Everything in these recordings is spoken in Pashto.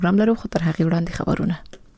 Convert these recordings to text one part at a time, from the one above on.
پروګرام لرو، خو تر هغه وړاندې خبرونه.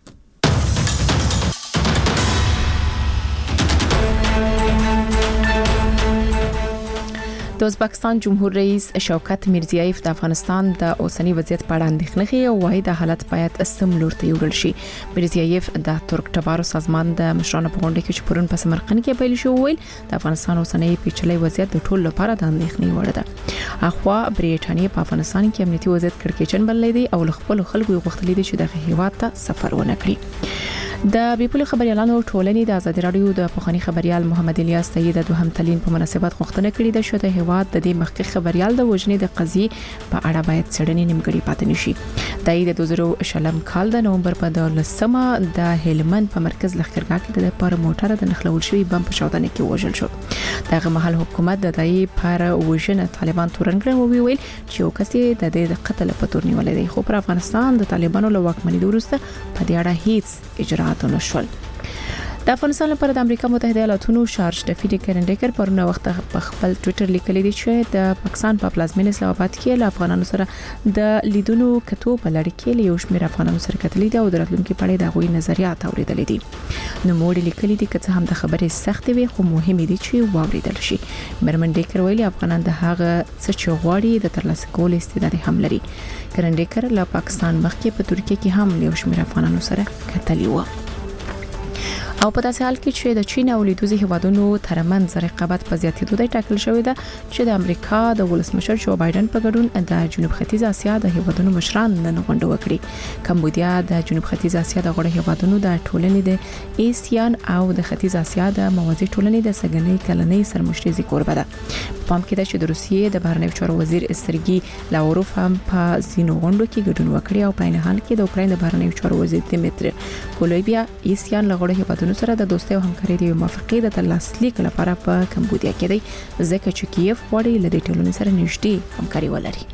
د ازبکستان جمهور رئیس شوکت میرزیایف د افغانستان د اوسنی وضعیت په اړه اندېښنه کوي او وايي د حالت باید سم لور ته یوړل شي. میرزیایف د ترک ټبارو سازمان د مشرانو په غونډه کې چې پرون په سمرقند کې پیل شو ویل د افغانستان اوسنی پیچلي وضعیت د ټولو لپاره د اندېښنې وړ ده. اخوا بریټانیا په افغانستان کې امنیتي وضعیت کړکېچن بللې دي او خپل خلکو غوښتلې دي چې د هیواد ته سفر ونه کړي. د بیپل خبريالانو ټولنې د ازادي رادیو د پخوانی خبريال محمد الیاس طیب د دوهم تلین په مناسبت غوښتنه کړې ده چې د هیواد د دې مخکې خبريال د وژنې د قضیې په اړه باید څېړنې نیمګړې پاتې نشي. د 2020 کال د نومبر په 12مه د هلمند په مرکز لښکرګاه کې د پر موټر د نخلول شوی بم په چاودنه کې وژل شو. دغه مهال حکومت د دای پر وژنه طالبان تورن کړو او ویل چې یو کس د دې قتل په تور نیولې دی، خو پر افغانستان د طالبانو له واکمنۍ وروسته په دې اړه هیڅ اجراءات نشول. د افغانستان لپاره د امریکا متحده ایالاتونو شارج ډفیډ کرنډیکر پرون وخت په خپل ټوئیټر لیکلی دی چې د پاکستان په پلازمینه اسلام آباد کې له افغانانو سره د لیدونو کتو په لړ کې له یو شمېر افغانانو سره کتلې دي او د راتلونکي په اړه د غوي نظریات اوریدلې دي. نو موږ لیکلي دي چې هم د خبرې سخت وي خو مهم دي چې واوریدل شي. مرمن ډیکر ویلي افغانان د هغه څه چې غواړي د ترلاسه کول استعداد هم لري. کرنډیکر له پاکستان مخکې په ترکیه کې هم له یو شمېر افغانانو سره کتلې و. او په داسې حال کې چې د چین او لیدوزي هیوادونو ترمنځ رقابت په زیاتېدو دی ټاکل شوې ده چې د امریکا د ولسمشر جو بایدن په ګډون د جنوب ختیځ اسیا د هیوادونو مشران نن غونډه وکړي. کمبودیا د جنوب ختیځ اسیا د غړو هیوادونو د ټولنې د ایسیان او د ختیځ اسیا د موازي ټولنې د سګنې کلنۍ سرمشري کوربه ده. پام کې ده چې د روسیې د بهرنیو چارو وزیر سرګي لاوروف هم په زینو غونډو کې ګډون وکړي او په عین حال کې د اوکراین د بهرنیو چارو وزیر دمیتری کولوبیا ایسیان له غړو هیوادونو سره د دوستۍ او همکارۍ د موافقې د ترلاسلیک لپاره په کمبودیا کې دی، ځکه چې کیف غواړي له دې ټولنې سره نږدې همکاري ولري.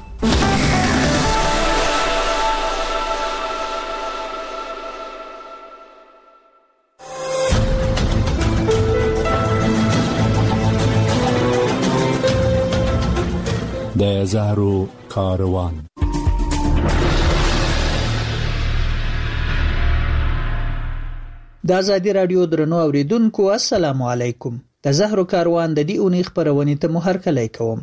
د زهرو کاروان. د ازادي رادیو درنو اوریدونکو السلام علیکم. د زهرو کاروان د دې اونۍ خبرونه ته محرکلی کوم.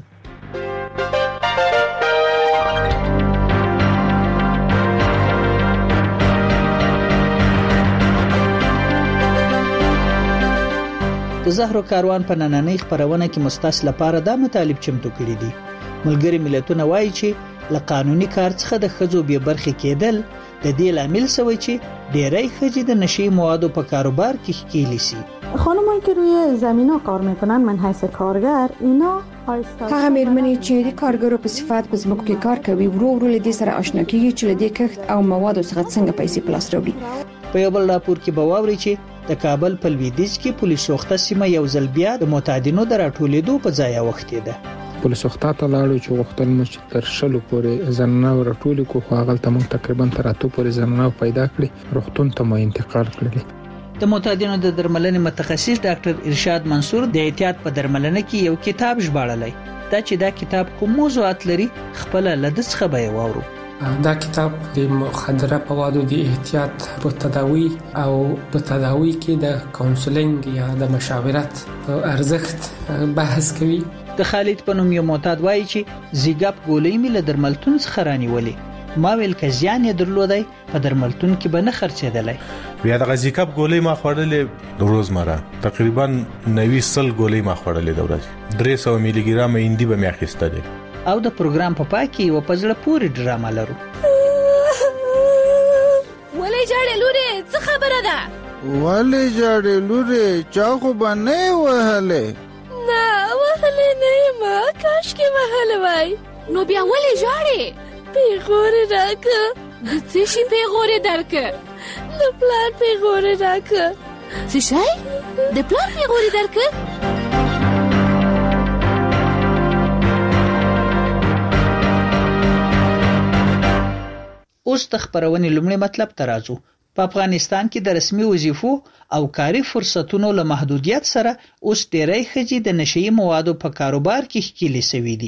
د زهرو کاروان په نننۍ خبرونه کې مستاس لپاره دا مطالب چمتو کړی دي. ملګری ملتونه وایي چې له قانوني کار څخه د خځو به برخه کېدل د دې لامل شوی چې ډېری ښځې د نشي موادو په کاروبار کې ښکیلی سي. خانمایی که روی زمینا کار میکنن من حیث کارگر اینا هغه مېرمنې چې د کارګرو په صفت په ځمکو کې کار کوي ورو ورو له دې سره آشنا کیږي چې له دې کښت او موادو څخه څنګه پیسې پلاس راوړي. په یو بل راپور کې به واوري چې د کابل په لویدیځ کې پولیس وخته سیمه یو ځل بیا د معتادینو د راټولېدو په ځای وختې ده. پولیس وخته ته لاړو چې وختل مچ تر شلو پورې زنانه راټول کو خو هغه ته موږ تقریبا تر اتو پورې زنانه پیدا کړې، روغتون ته مو انتقال کړل. د معتادینو د درملنې متخصص ډاکټر ارشاد منصور د احتیاط په درملنه کې یو کتاب ژباړلی. دا چې دا کتاب کوم موضوعات لري خپل لدس خبري واورو. دا کتاب د مخدره موادو د احتیاط په تداوی او په تداوی کې د کاونسلینګ یا د مشاورت ارزښت بحث کوي. د خالد په نوم یو معتاد وایي چې زیګاپ ګولۍ مې له درملتون څخه رانیولې. ما ویل که زیان یې درلودای په درملتون کې به نه خرڅېدلای. بیا د زیګاپ ګولۍ ما خوړلې د روزمره تقریبا 90 ګولۍ ما خوړلې د ورځې 300 ملي ګرام اندی به مې اخیستلې. او د پروګرام په پای کې یو پزړه پوری ډرامه لرو. ولې جاړې لوري څه خبره ده؟ ولې جاړې لوري چا خو باندې وهلې؟ نه وهلې نه ما کاش کې وهلې وای. نو بیا ولې جاړې؟ پیغور راکه. د څه شي پیغور درکه؟ د پلان پیغور راکه. څه شي؟ د پلان پیغور درکه؟ اوس د خبرونې لومړی مطلب ته راځو. په افغانستان کې د رسمي وظیفو او کاري فرصتونو له محدودیت سره اوس ډېری ښځې د نشئی موادو په کاروبار کې ښکیلې شوې دي.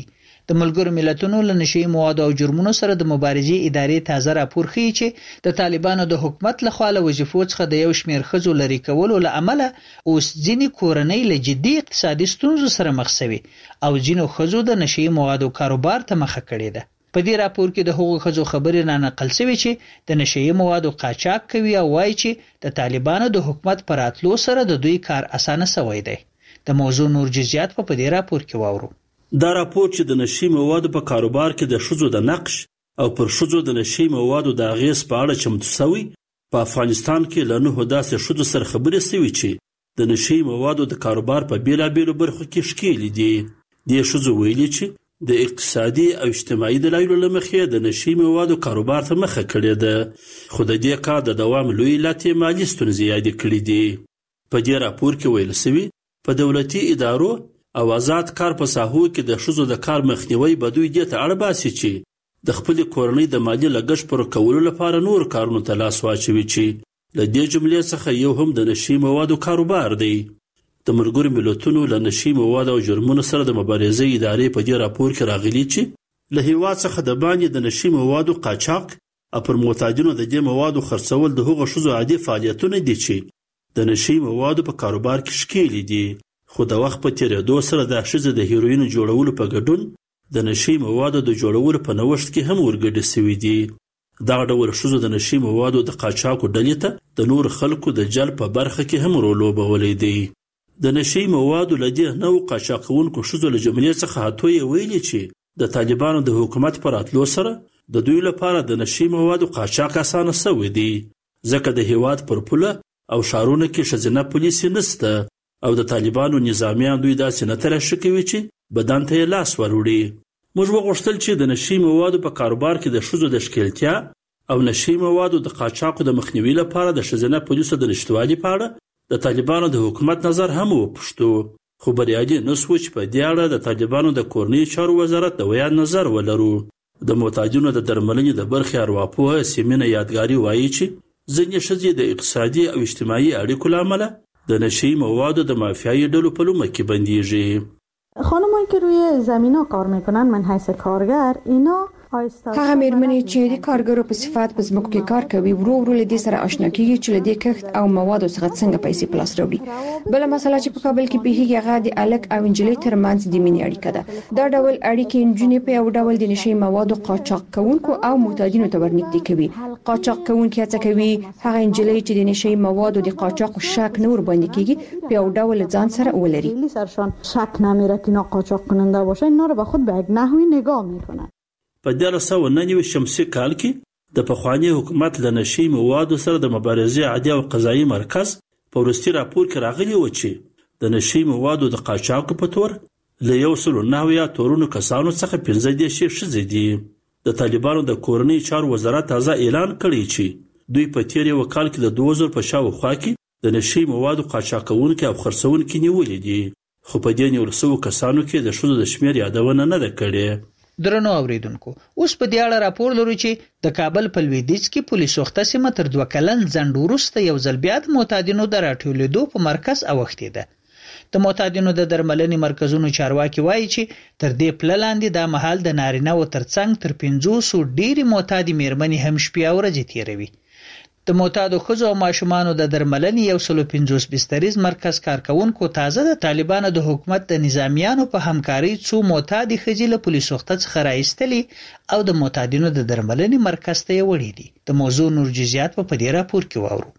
د ملګرو ملتونو له نشي موادو او جرمونو سره د مبارزې ادارې تازه راپور ښیي چې د طالبانو د حکومت لخوا له وظیفو څخه د یو شمېر ښځو لرې کولو له امله اوس ځینې کورنۍ له جدي اقتصادي ستونزو سره مخ شوي او ځینو ښځو د نشي موادو کاروبار ته مخه کړې ده. په دې راپور کې د هغو ښځو خبرې را نقل شوي چې د نشي موادو قاچاق کوي او وایي چې د طالبانو د حکومت پر راتلو سره د دوی کار اسانه شوی دی. د موضوع نور جزئیات په دې راپور کې واورو. دا راپور چې د نشي موادو په کاروبار کې د ښځو د نقش او پر ښځو د نشي موادو د اغیز په اړه چمتو شوی، په افغانستان کې له 9 داسې ښځو سره خبرې شوي چې د نشي موادو د کاروبار په بیلابیلو برخو کې ښکېلې دي. دې ښځو ویلي چې د اقتصادي او اجتماعي دلایلو له مخې د نشي موادو کاروبار ته مخه کړې ده، خو د دې کار د دوام لوی علت یې مالي ستونزې یادې کړې دي. په دې راپور کې ویل شوي په دولتي ادارو او آزاد کار په ساحو کې د ښځو د کار مخنیوي به دوی دې ته اړ باسي چې د خپلې کورنۍ د مالي لګښت پوره کولو لپاره نور کارونو ته لاس واچوي، چې له دې جملې څخه یو هم د نشي موادو کاروبار دی. د ملګرو ملتونو له نشي موادو او جرمونو سره د مبارزې ادارې په دې راپور کې راغلي چې له هېواد څخه د باندې د نشي موادو قاچاق او پر معتادینو د دې موادو خرڅول د هغو ښځو عادي فعالیتونه دي چې د نشي موادو په کاروبار کې ښکېلې دي. خو د وخت په تیریدو سره د ښځې د هیروینو جوړولو په ګډون د نشي موادو د جوړولو په نوښت کې هم ورګډې شوي دي. دغه ډول ښځو د نشي موادو د قاچاقو ډلې ته د نور خلکو د جلب په برخه کې هم رول لوبولی دی. د نشي موادو له دې نوو قاچاقونکو ښځو له جملې څخه هاتو یې ویلي چې د طالبانو د حکومت په راتلو سره د دوی لپاره د نشي موادو قاچاق اسانه شوی دی، ځکه د هېواد پر پوله او ښارونو کې ښځینه پولیسې نشته او د طالبانو نظامیان دوی داسې نه تلاشي کوي چې بدن ته یې لاس وروړي. موږ وغوښتل چې د نشي موادو په کاروبار کې د ښځو د ښکېلتیا او نشي موادو د قاچاقو د مخنیوي لپاره د ښځینه پولیسو د نشتوالي په اړه د طالبانو د حکومت نظر هم وپوښتو، خو بریالي نه سوو چې په دې اړه د طالبانو د کورنۍ چارو وزارت د ویان نظر ولرو. د معتادینو د درملنې د برخې ارواپوهه سیمینه یادګاري وایي چې ځینې ښځې د اقتصادي او اجتماعي اړیکو له امله د نشي موادو د مافیایی ډلو په لومه کې بندیږي. خانمایی که روی زمینا کار میکنن من حیث کارگر اینا هغه مېرمنې چې د کارګرو په صفت په ځمکو کې کار کوي ورو ورو له دې سره آشنا کیږي چې له دې کښت او موادو څخه څنګه پیسې په لاس راوړي. بله مسله چې په کابل کې پیښیږي هغه د الک او نجلۍ ترمنځ د مینې اړیکه ده. دا ډول اړیکې نجونې په یو ډول د نشي موادو قاچاق کوونکو او معتادینو ته ورنږدې کوي. قاچاق کوونکي هڅه کوي هغه نجلۍ چې د نشي موادو د قاچاق شک نور باندې کیږي په یو ډول ځان سره ولري. سرشان شک نمیره که اینا قاچاق کننده باشه، اینا رو به خود به یک نحوی نگاه میکنن. په 1999 شمسي کال کې د پخوانی حکومت له نشي موادو سره د مبارزې عادي او قضایي مرکز په وروستي راپور کې راغلی و چې د نشي موادو د قاچاقو په تور له 109 تورونو کسانو څخه 15 ښځې دي. د طالبانو د کورنۍ چارو وزارت تازه اعلان کړی چې دوی په تیر یو کال کې د 2000 په شاوخوا کې د نشي موادو قاچاقونکي او خرڅونکي نیولي دي، خو په دې نیول شوو کسانو کې د ښځو د شمېر یادونه نه ده کړې. درنو اوریدونکو، اوس په دې اړه راپور لرو چې د کابل په لویدیځ کې پولیس وخته سیمه تر 2 کلن ځنډ وروسته یو ځل بیا د معتادینو د راټولېدو په مرکز اوښتې ده. د معتادینو د درملنې مرکزونو چارواکي وایي چې تر دې پله لاندې دا مهال د نارینه و ترڅنګ تر 500 ډېرې معتادې مېرمنې هم شپې او ورځې تېروي. د معتادو ښځو او ماشومانو د درملنې 150 بستریز مرکز کارکونکو تازه د طالبانو د حکومت د نظامیانو په همکارۍ څو معتادې ښځې له پولیس وخته څخه راایستلې او د معتادینو د درملنې مرکز ته یې وړي دي. د موضوع نور جزئیات په دې راپور کې واورو.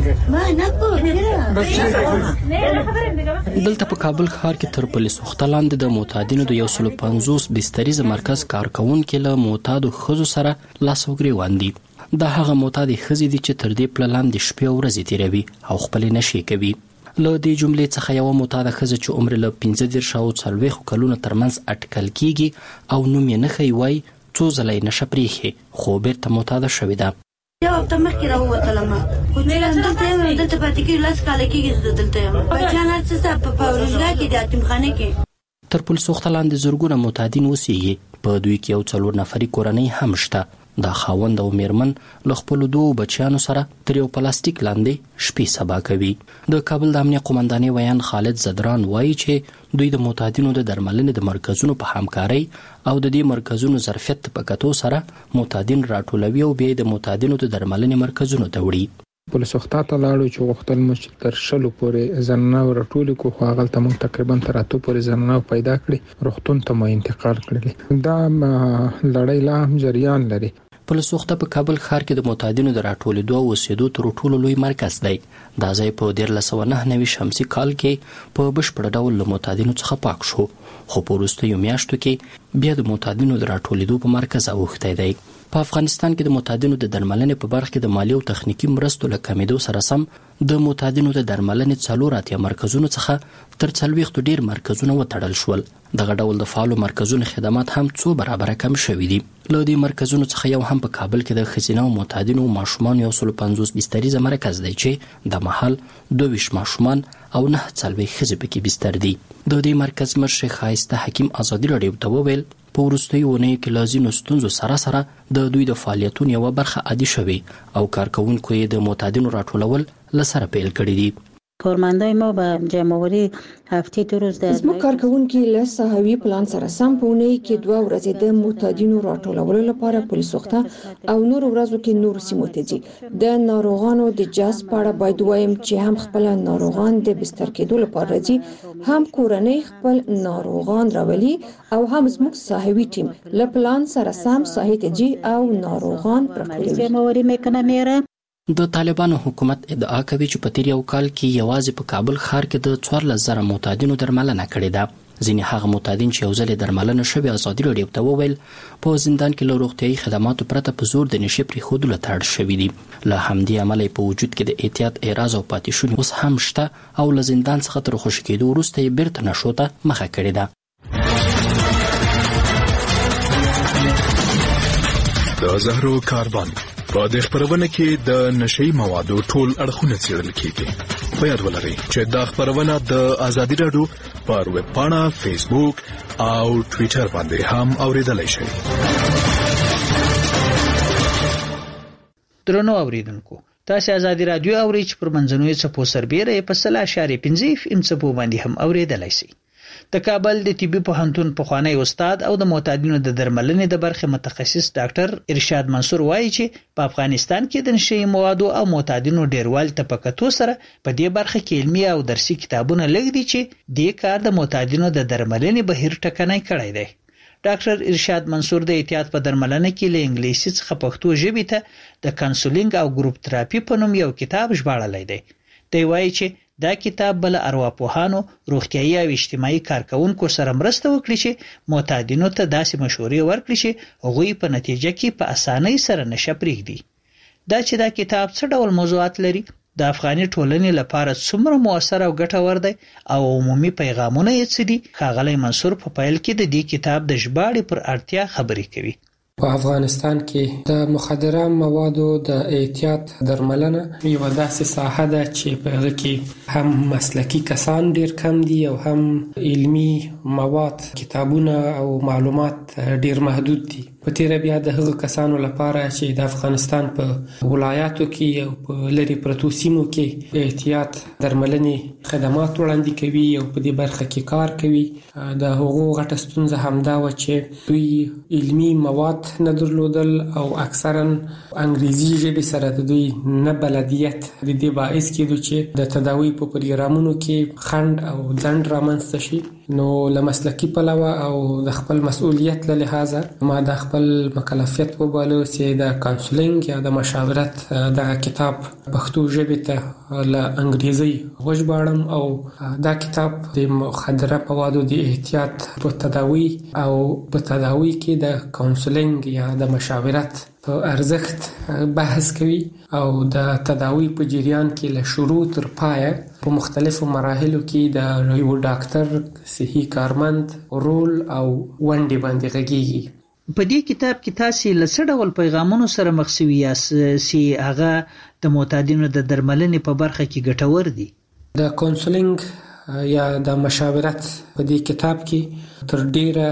دلته په کابل ښار کې تر پولیس وخته لاندې د معتادینو د 150 بستریز مرکز کارکونکو له معتادو ښځو سره لاس او ګریوان دي. دا هغه معتادې ښځې دي چې تر دې پله لاندې شپې او ورځې تیروي او خپلې نشې کوي. له دې جملې څخه یوه معتاده ښځه چې عمر له 15 او 40 کلونو ترمنځ اټکل کیږي او نوم یې نښی وایي څو ځله یې نشه پرېښې خو بیرته معتاده شوې ده. یو هفته مخکې راووتلم، خو چې دلته یم دلته پاتې کېږي 10 کاله کېږي زه دلته یم. بچیان هر څه په اورژګا کې د یتیمخانې کې. تر پولیس وخته لاندې زرګونه معتادین اوسېږي. په دوی کې یو 4 نفري کورنۍ هم شته. دا خاوند او میرمن له خپل دوه بچیانو سره تر یو پلاستیک لاندې شپې سبا کوي. د کابل د امنیه قومندانۍ ویان خالد زدران وایي چې دوی د معتادینو د درملنې د مرکزونو په همکارۍ او د دې مرکزونو ظرفیت په کتو سره معتادین راټولوي او بیا د معتادینو د درملنې مرکزونو ته وړي. پولیس وخته ته لاړو چې غوښتل مو چې تر شلو پورې زنانه ورټولې کو خو هغه ته موږ تقریبا تر 8 پورې زنانه پیدا کړې روغتون ته مو انتقال کړل. دا لړۍ لا هم جریان لري. پولیس وخته په کابل ښار کې د معتادینو د راټولېدو او اوسېدو تر ټولو لوی مرکز دی. دا ځای په 1999 شمسي کال کې په بشپړ ډول له معتادینو څخه پاک شو، خو په وروستیو میاشتو کې بیا د معتادینو د راټولېدو په مرکز اوښتی دی. په افغانستان کې د معتادینو د درملنې په برخه کې د مالی او تخنیکی مرستو له کمیدو سره سم د معتادینو د درملنې 4 مرکزونو څخه تر 40 ډیر مرکزونه وتړل شول. دغه ډول د فعالو مرکزونو خدمات هم 2 برابر کم شوي دي. له دې مرکزونو څخه یو هم په کابل کې د ښځینه او معتادینو ماشومان 150 بستریزه مرکز دی چې د محل 22 ماشومان او 9 ښځې پکې بستر دي. د دې مرکز مشر خایسته حکیم ازادي راډیو ته وویل په وروستیو اونیو کې له ځینو ستونزو سره د دوی د فعالیتونو یوه برخه عادي شوې او کارکوونکو یې د معتادینو راټولول له سره پیل کړي دي. کارمندای ما به جمع‌آوری هفته 2 روز در زموږ کارکوونکي له صحوي پلان سره سم په اونۍ کې 2 ورځې د معتادینو راټولولو لپاره پولیس وخته او نور ورځو کې نور سیمو ته ځي. د ناروغانو د جذب په اړه باید وایم چې هم خپل ناروغان د بستر کېدو لپاره راځي، هم کورنۍ خپل ناروغان راولي او هم زموږ صحوي ټیم له پلان سره سم ساحې ته ځي او ناروغان راټولوي. د طالبانو حکومت ادعا کوي چې په تیر یو کال کې یوازې په کابل ښار کې د 14,000 معتادینو درملنه کړې ده. ځینې هغه معتادین چې یو ځل درملنه شوي ازادي راډیو ته وویل په زندان کې له روغتیايي خدماتو پرته په زور د نشې پرېښودلو ته اړ شوي دي. له همدې امله په وجود کې د احتیاط اعراض او پاتې شونې اوس هم شته او له زندان څخه تر خوشي کېدو وروسته یې بیرته نشو ته مخه کړې ده. د زهرو کاروان په دې خبرونه کې د نشئی موادو ټول اړخونه څېړل کیږي. په یاد ولرئ چې دا خبرونه د ازادي راډیو پر ویب پاڼه، فیسبوک او ټوئیټر باندې هم اوریدلای شئ. درنو اوریدونکو، تاسو ازادي راډیو اورئ چې پر منځنوي څپو سربېره په 0.5 FM څپو باندې هم اوریدلای شئ. د کابل د طبي پوهنتون پخوانی استاد او د معتادینو د درملنې د برخې متخصص ډاکټر ارشاد منصور وایي چې په افغانستان کې د نشئی موادو او معتادینو ډیروال ته په کتو سره په دې برخه کې علمي او درسي کتابونه لږ دي چې دې کار د معتادینو د درملنې بهیر ټکنی کړی دی. ډاکټر ارشاد منصور د احتیاط په درملنه کې له انګلیسي څخه پښتو ژبې ته د کانسولینګ او ګروپ تراپي په نوم یو کتاب ژباړلی دی. دی وایي چې دا کتاب بل ارواپوهانو، روغتیايي او اجتماعي کارکونکو سره مرسته وکړي چې معتادینو ته داسې مشورې ورکړي چې هغوی په نتیجه کې په اسانۍ سره نشه پرېږدي. دا چې دا کتاب څه ډول موضوعات لري، د افغاني ټولنې لپاره څومره مؤثر او ګټور دی او عمومي پیغامونه یې څه دي، ښاغلی منصور په پیل کې د دې کتاب د ژباړې پر اړتیا خبرې کوي. په افغانستان کې د مخدره موادو د احتیاط درملنه یو داسې ساحه ده چې په هغه کې هم مسلکی کسان ډیر کم دي او هم علمی مواد، کتابونه او معلومات ډیر محدود دي. په تیره بیا د هغو کسانو لپاره چې د افغانستان په ولایاتو کې او په لرې پرتو سیمو کې احتیاط درملنې خدمات وړاندې کوي او په دې برخه کې کار کوي، د هغو غټه ستونزه همدا وه چې دوی علمي مواد نه درلودل او اکثرا انګریزي ژبې سره د دوی نه بلدیت د دې باعث کېدو چې د تداوی په پروګرامونو کې خنډ او ځنډ رامنځته شي. نو له مسلکي پلوه او د خپل مسؤلیت له لحاظه ما د خپل مکلفیت وباله چې د کانسولینګ یا د مشاورت دغه کتاب پښتو ژبې ته له انګریزي وژباړم او دا کتاب د مخدره موادو د احتیاط په تداوی او په تداوی کې د کانسولینګ یا د مشاورت په ارزښت بحث کوي او د تداوی په جریان کې له شروع تر پایه په مختلفو مراحلو کې د یو ډاکټر، صحي کارمند رول او ونډې باندې غږیږي. په دې کتاب کې تاسو له څه ډول پیغامونو سره مخ شوي یاست چې هغه د معتادینو د درملنې په برخه کې ګټور دي؟ د کانسولینګ یا د مشاورت په دې کتاب کې تر ډیره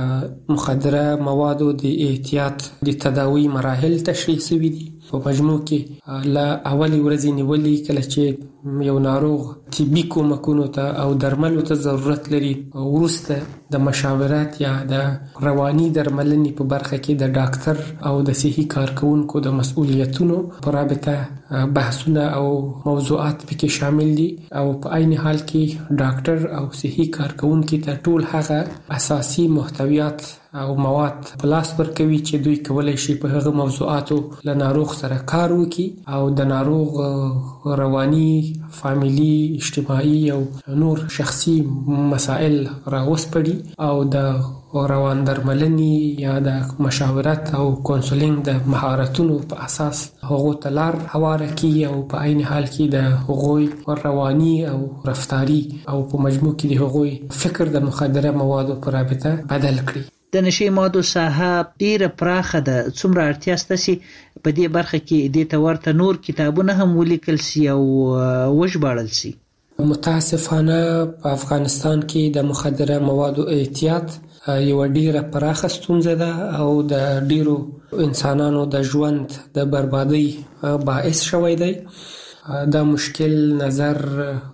د مخدره موادو د احتیاط د تداوی مراحل تشریح شوي دي. په مجموع کې لا اولي ورځې نیولې کله چې یو ناروغ طبي کومکونو ته او درملو ته ضرورت لري، وروسته د مشاورت یا د رواني درملنې په برخه کې د ډاکټر او د صحي کارکونکو د مسؤلیتونو په رابطه بحثونه او موضوعات پکې شامل دي، او په عین حال کې ډاکټر او صحي کارکونکو ته ټول هغه اساسي محتویات او مواد په لاس ورکوي چې دوی کولای شي په هغه موضوعاتو له ناروغ سره کار وکړي او د ناروغ رواني، فامیلی، اجتماعي او نور شخصي مسائل راوسپړي او د روان درملنې یا د مشاورت او کونسلینګ د مهارتونو په اساس هغه تلار حواله کی او په عین حال کې د هغوی رواني او رفتاری او په مجموع کې د هغوی فکر د مخدره موادو په رابطه بدل کړي. د نشي موادو ساحه ډیره پراخه ده. څومره اړتیا ستاسي په دې برخه کې د تورته نور کتابونه هم ولیکل سي او وژباړل سي؟ متاسفانه په افغانستان کې د مخدره موادو احتیاط یو ډیره پراخه ستونزه ده او د ډیرو انسانانو د ژوند د بربادۍ باعث شوی دی. دا مشکل نظر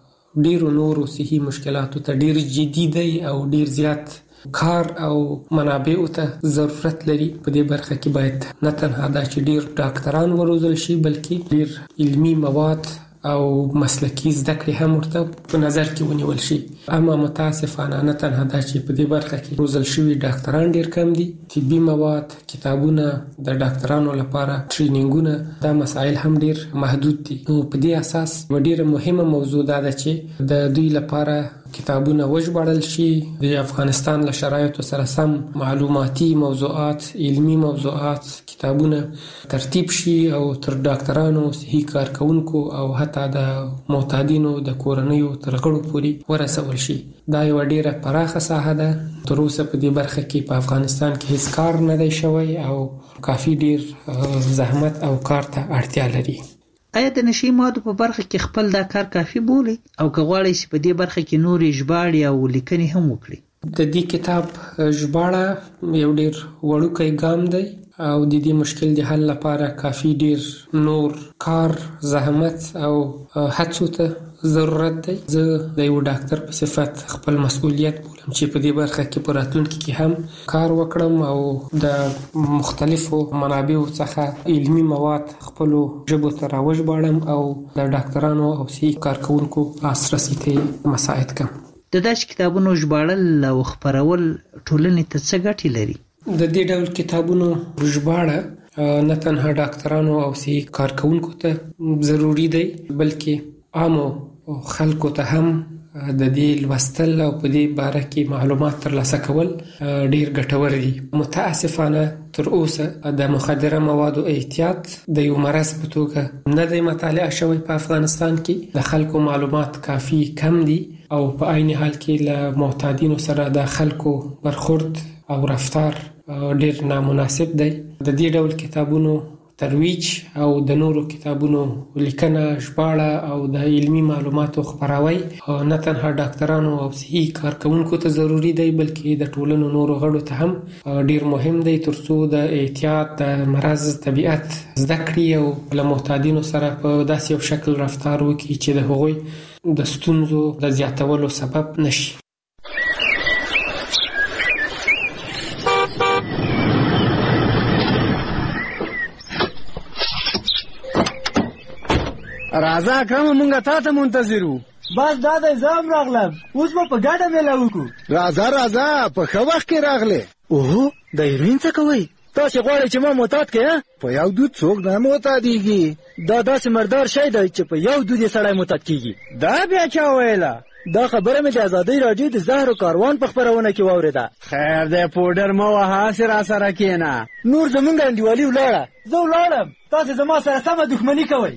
ډیرو نورو صحي مشکلاتو ته ډیر جدي دی او ډیر زیات کار او منابع ته ضرورت لري. په دې برخه کې باید نه تنها دا چې ډیر ډاکټران وروزل شي بلکې ډیر علمي مواد او مسلکی زده کړې هم ورته په نظر کې ونیول شي. اما متاسفانه نه تنها دا چې په دې برخه کې روزل شوي ډاکټران ډیر کم دي، طبي مواد، کتابونه، د ډاکټرانو لپاره ټرینینګونه، دا مسایل هم ډیر محدود دي. نو په دې اساس ډیره مهمه موضوع ده چې د دوی لپاره کتابونه وژباړل شي، د افغانستان له شرایطو سره سم معلوماتي موضوعات، علمي موضوعات، کتابونه ترتیب شي او تر ډاکټرانو، صحي کارکونکو او حتی د معتادینو د کورنیو تر غړو پورې ورسول شي. دا یو ډیره پراخه ساحه ده. تر اوسه په دې برخه کې په افغانستان کې هیڅ کار نه دی شوی او کافي ډیر زحمت او کار ته اړتیا لري. آیا د نشي موادو په برخه کې خپل دا کار کافي بولي او که غواړئ چې په دې برخه کې نورې ژباړې او لیکنې هم وکړي؟ د دې کتاب ژباړه یو ډیر وړوکی ګام دی او د دې مشکل د حل لپاره کافي ډیر نور کار، زحمت او هڅو ته ضرورت دی. زه د یو ډاکټر په صفت خپل مسؤلیت بولم چې په دې برخه کې په راتلونکي کې هم کار وکړم او د مختلفو منابعو څخه علمي مواد خپلو ژبو ته راوژباړم او د ډاکټرانو او صحي کارکونکو لاسرسي ته مساعد کړم. د داسې کتابونو ژباړل او خپرول ټولنې ته څه ګټې لري؟ د دې ډول کتابونو ژباړه نه تنها ډاکټرانو او صحي کارکونکو ته ضروری دی بلکې عامو خلکو ته هم د دې لوستل او په دې باره کې معلومات ترلاسه کول ډیر ګټور دي. متاسفانه تر اوسه د مخدره موادو احتیاط د یو مرض په توګه نه دی مطالعه شوی په افغانستان کې. د خلکو معلومات کافي کم دي او په عین حال کې له معتادینو سره د خلکو برخورد او رفتار ډیر نامناسب دی. د دې ډول کتابونو ترویج او د نورو کتابونو لیکنه، ژباړه او د علمي معلوماتو خپراوی نه تنها ډاکټرانو او صحي کارکونکو ته ضروری دی بلکې د ټولنو نورو غړو ته هم ډیر مهم دی ترڅو د احتیاط، د مرض طبیعت زده کړي او له معتادینو سره په داسې یو شکل رفتار وکړي چې د هغوی د ستونزو د زیاتولو سبب نشي. راځه اکرم مونږه تا ته منتظرو. بس دا د زام راغلم، اوس به په ګډه میله وکړو. راځه په ښه وخت کې راغلې. اوهو د هیروین څه کوئ؟ تاسې غواړئ چې ما معتاد کړې؟ په یو دود څوک نه معتادېږي. دا داسې مردار شی دی چې په یو دود یې سړی معتاد کېږي. دا بیا چا ویله؟ دا خبره مې د ازادۍ راډیو د زهرو کاروان په خپرونه کې واورېده. خیر دی پوډر مه وهه، هسې راسره کښېنه. نور زمونږ انډیوالي ولاړه، زه ولاړم، تاسې زما سره سمه دښمني کوئ.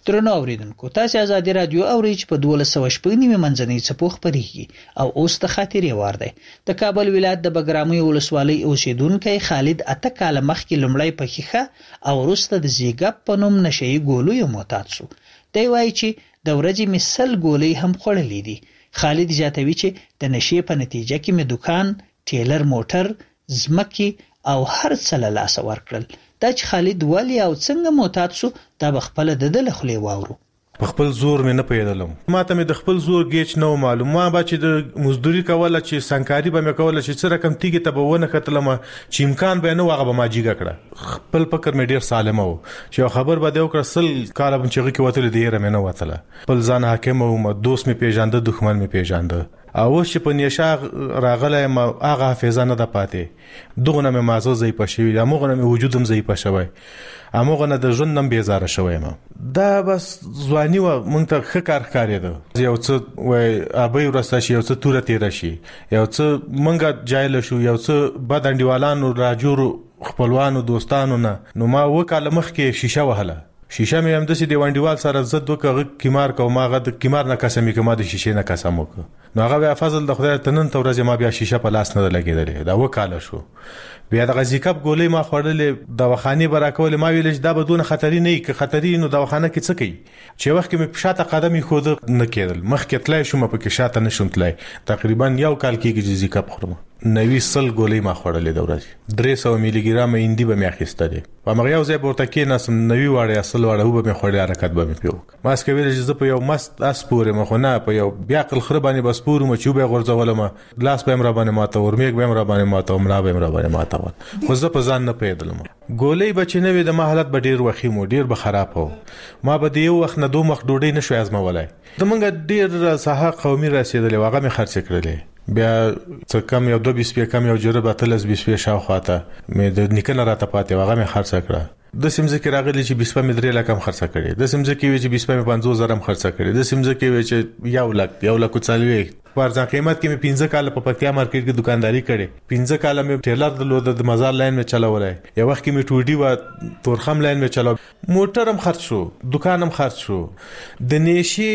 درنو اوریدونکو تاسو آزادي رادیو اورئ چې په 1290 منځنۍ څپو خبرېږي او اوس د خاطرې وار دی. د کابل ولایت د بګرامي ولسوالۍ اوسیدونکو خالد اته کال مخکې لومړی په خيخه او وروسته د زیګب په نوم نشئی ګولو یو معتاد شو. دی وایي چې د ورځې مثل ګولې هم خورلې دي. خالد زیاتوي چې د نشي په نتیجه کې مې دکان، ټیلر موټر، زمکی او هر څه له لاسه ورکړل. دا چې خالد ولی او څنګه معتاد شو دا بخپل د خلې واورو. په خپل زور مې نه پیدلم، ما ته مې د خپل زور گیچ نو معلوم، ما با چې د مزدوري کوله چې سنکاري به مې کوله چې څه رقم تیږي ته به ونه کتلم چې امکان به نه واغه به ما جیګه کړه. خپل فکر مې ډیر سالم وو چې خبر به دیو کړ سل کال به چې کې وته دی رمه نه وتله. خپل ځان حاکم او دوست مې پیژاند، دښمن مې پیژاند. او چې په نشه راغله ما هغه حافظه نه د پاتې دغه مې مازه زی پښوی، امغه مې وجودم زی پښوی، امغه نه د ژوندم بیزاره شوی. ما دا بس ځواني و مونږ ته ښه کار ده. یو څه وای ابي ورسته شي، یو څه توره تیر شي، یو څه مونږه جایل شو، یو څه بدانډیوالانو راجورو خپلوانو دوستانو نه. نو ما وکاله مخ کې شیشه وهله، شیشه مې هم د سې دیوانډیوال سره زد وکړه کیمار کوم، هغه د کیمار نه قسم کوم، د شیشه نه قسم وکړه. نو هغه فضل د خدای تنن ته ورځ ما بیا شیشه په لاس نه لګیدلې. دا وکاله شو. بیا د غزیکب ګولې ما خورلې، د وخانی براکول ما ویل چې دا بدون خطرې نه کې، خطرې نو د وخانه کې څه کوي. چې وخت کې مې پښاته قدمي خود نه کېدل، مخ کې تلای شو، په کې شاته نشم تلای. تقریبا یو کال کې غزیکب خورم. 90 ګولې ما خورلې د ورځ 300 ملي ګرام اندی به مې اخیسته دي. په مغه یو ځای ورته کې نسم 90 واړه اصل واړه به مې خورلې، حرکت به مې پیو. ما اسکه ویل چې زه په یو مست اسپوره مخونه په یو بیا قل خربانه بسپور مې چوبه غورځولم، لاس به امر باندې ماته ورمیګ به امر باندې ماته امرا به امر باندې ماته. خو زه په ځان نه پیدلم. ګولې بچنه وې د ما حالت به ډیر وخیم او ډیر به خراب وو. ما به د یو وخت نه دوه مخ ډوډۍ نشو ازمولای. د منګه ډیر صحه قومي رسیدلې، واغه مې خرڅ کړلې. بیا څه کم یو 2 20 کم یو جربه تلز 20 شاوخاته مې د نکنه راته پاتې، واغه مې خرڅ کړه. د سیمزه کې راغلی چې 20 مې 3 لک هم خرڅ کړي، د سیمزه کې وی چې 20 مې 50 زره هم خرڅ کړي، د سیمزه کې وی چې 1 لک چالوي ورځ قیمت کې مې 15 کال په پکتیا مارکیټ کې دکانداری کړې. 15 کال مې ټیلر د مزار لاین مې چلاولای، یو وخت کې مې ټوډي و تورخم لاین مې چلاو، موټر هم خرڅ شو، دکان هم خرڅ شو. د نشي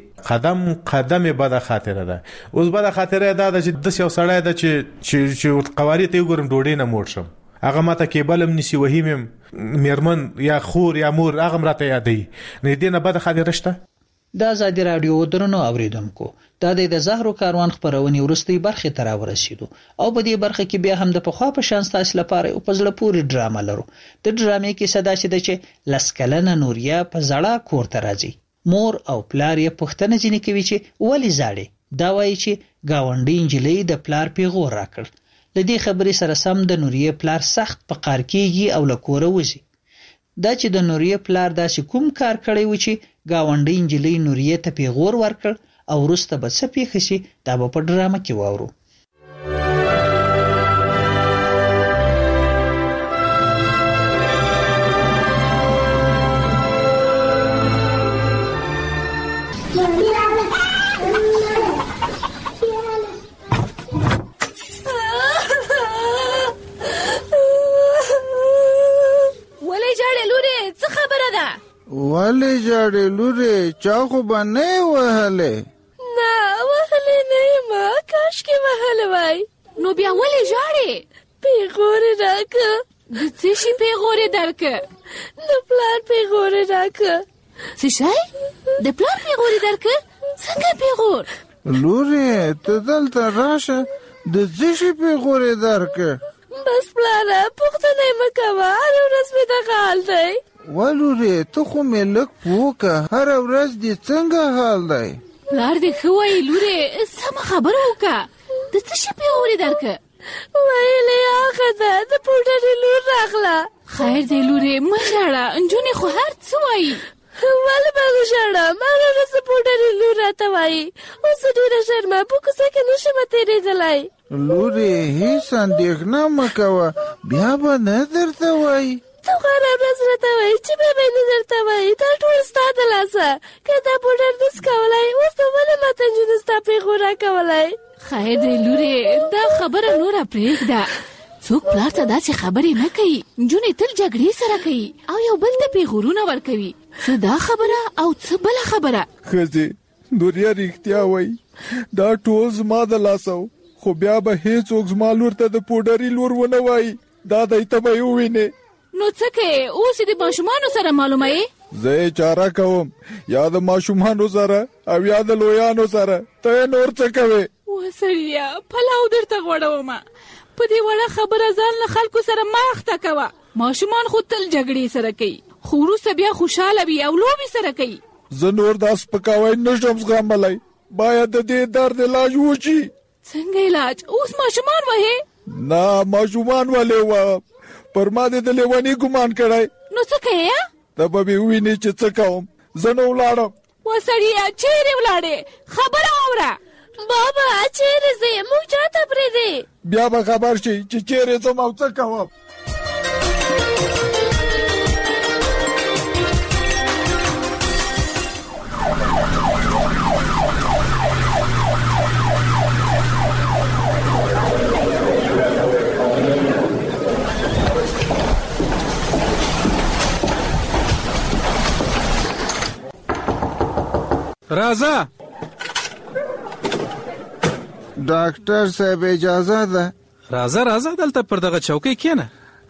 قدم بده خاطره ده. اوس بده خاطره ده چې د یو سړی ده چې قواریت یو ګرم ډوډۍ نه موړ شم، هغه ماته کېبلم نسی وهیم میرمن یا خور یا مور هغه مراته یادې نه دینه بده خاطره شته. د آزادي رادیو درنو اوریدونکو دا د زهرو کاروان خبرونه ورستي برخه تر ورسېدو او په دې برخه کې بیا هم د پخوا په شان تاسو لپاره او په زړه پورې ډرامه لرو. د ډرامې کې صدا شته چې لسکلنه نوریا په زړه کور ته راځي. مور او پلار یې پوښتنه ځنې کوي چې ولی زاړي. دا وایي چې گاونډي انجلۍ د پلار پیغور راکړ. لدې خبرې سره سم د نوریا پلار سخت په قار کېږي او لکوره وځي. دا چې د نوریا پلار داسې کوم کار کړی و چې گاونډي انجلۍ نوریا ته پیغور ورکړ او وروسته به څه پیښ شي دا به په ډرامه کې واورو. ولی جاړې لورې چا خو به نه وهلې؟ نه وهلې نه یم، کاش کې وهلې وای. نو بیا ولې جاړې؟ پیغورې راکه. د څه شي پیغورې درکه؟ د پلار پیغورې راکه. څه شی؟ د پلار پیغورې درکه؟ څنګه پیغور؟ لورې ته دلته راشه، د څه شي پیغورې درکه؟ بس پلاره پوښتنه مه کوه، هر ورځ مې دغه حال دی. ولورې ته خو مې لږ پوکه، هر ورځ دې څنګه حال دی؟ پلار دې ښه وایي لورې، سمه خبره وکړه. د څه شي پیغورې درکه؟ ویلې هغه ده د پوډرې لور راغله. خیر دی لورې مه ژاړه، نجونې خو هر څه وایي. ولې به وژاړم؟ هره ورځ د پوډرې لور راته وایي. اوس ډېره شرمه په کوڅه کې نشم تېرېدلی. لورې هېڅ اندېښنه مه کوه، بیا به نه درته وایي. ته خو هره ورځ راته وایي چې بیا به یې نه درته وایي. دا ټول ستا د لاسه. که دا پوډر نس کولی اوس به ولې ماته نجونې ستا پیغور راکولی؟ خیر دی لورې دا خبره نوره پرېږده. څوک پلار ته داسې خبرې نه کوي. نجونې تل جګړې سره کوي او یو بل ته پیغورونه ورکوي. څه دا خبره او څه بل خبره؟ خزه نوریا رښتیا وای دا ټول زما د لاسو خو بیا به هیڅوک زما لور ته د پوډري لور ونه وای دا دایته به ویني. نو څه کې اوس د ماشومان سره معلومه یې؟ زه چاره کوم یا د ماشومان سره او یا د لویانو سره، ته نور څه کوي؟ وسړیا پلاو درته غوړوم په دې وړه خبره ځان له خلکو سره ماخته کوه. ماشومان خو تل جګړې سره کوي خو وروسته بیا خوشاله وي او لوبې سره کوي. زه نور داس پکاوی نشم زغملای، باید د دې درد علاج وشي. څنګه علاج؟ اوس ماشومان وهې؟ نه ماشومان ولې و پر ما دې د لیونی ګمان کړای. نو څه کوې؟ ته به ویني چې څه کوم. زه نو ولاړم. وسړیا چیرې ولاړې؟ خبره اورا. بابا چیرې ځې؟ موږ چاته پرېږدې؟ بیا به خبر شي چې چیرې ځم او څه کوم. راځه ډاکټر صاحب اجازه ده؟ راځه دلته پر دغه چوکۍ کېنه.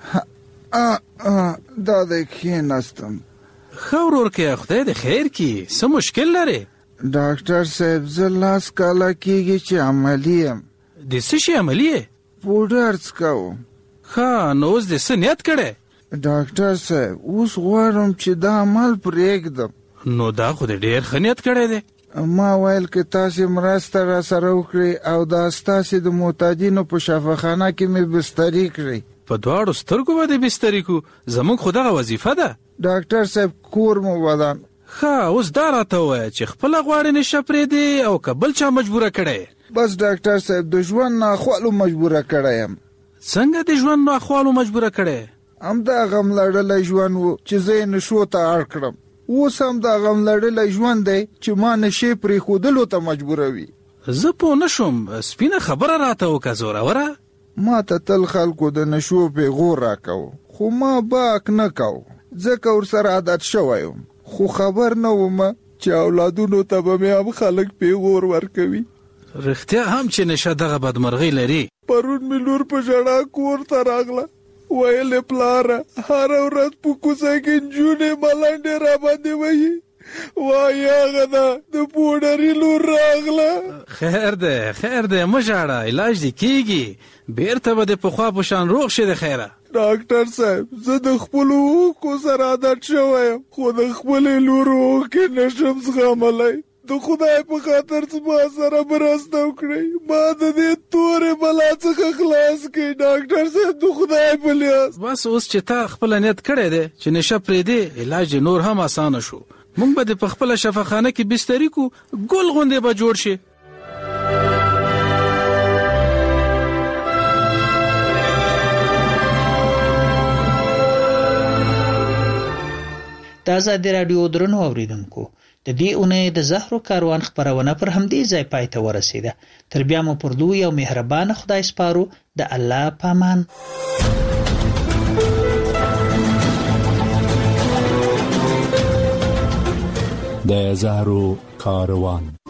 دا د کېناستم. ښه ورور کې خدای دې خیر کړي. څه مشکل لرې؟ ډاکټر صاحب زه 10 کاله کېږي چې عملي یم. د څه شي عملي یې؟ پوډر څکوم. ښه نو اوس دې څه نیت کړی؟ ډاکټر صاحب اوس غواړم چې دا عمل پرېږدم. نو دا خو دې ډېر ښه نیت کړی دی. ما ویل که تاسې مرسته را سره وکړئ او دا ستاسې د محتاجینو په شفاخانه کې مې بستري کړئ. په دواړو سترګو به دې بستري کړو. زموږ خو دغه وظیفه ده. ډاکټر صاحب کور مو ودان. ښه اوس دا راته ووایه چې خپله غواړې نشه پرېږدې او که بل چا مجبوره کړی؟ بس ډاکټر صاحب د ژوند ناخوالو مجبوره کړی یم. څنګه د ژوند ناخوالو مجبوره کړی؟ همدا غم لړلی ژوند و چې زه یې نشو ته اړ کړم. اوس هم دا غم لړلی ژوند دی چې ما نشې پرېښودلو ته مجبوروي. زه پوه نه شوم سپینه خبره راته وکړه زوروره. ما ته تل خلکو د نشو پیغور راکوو خو ما باک نه کوو ځکه ورسره عادت شوی یم. خو خبر نه وم چې اولادونو ته به مې هم خلک پیغور ورکوي. رښتیا هم چې نشه دغه بدمرغۍ لري. پرون مې لور په ژړا کور ته راغله. ویلې پلاره هره ورځ په کوڅه کې نجونې ملنډې راباندې وهي. وایي هغه ده د پوډري لور راغله. خیر دی مه ژاړه علاج دې کېږي. بیرته به د پخوا په شان روغ شي د خیره. ډاکټر صاحب زه د خپلو اوښکو سره عادت شوی یم خو د خپلې لور اوښکې نشم زغملی. د خدای په خاطر زما سره مرسته وکړئ. ما د دې تورې بلا څخه خلاص کړئ ډاکټر صاحب د خدای په لیاس. بس اوس چې تا خپل نیت کړی دی چې نشه پرېږدې علاج نور هم اسانه شو. موږ به د په خپله شفاخانه کې بستري کو ګل غوندې به جوړ شي. د ازادي راډیو درنو اوریدونکو د دې اونۍ د زهرو کاروان خبرونه پر همدې ځای پای ته ورسیده. تر بیا مو پر لوی او مهربان خدای سپارو. د الله پامان. د زهرو کاروان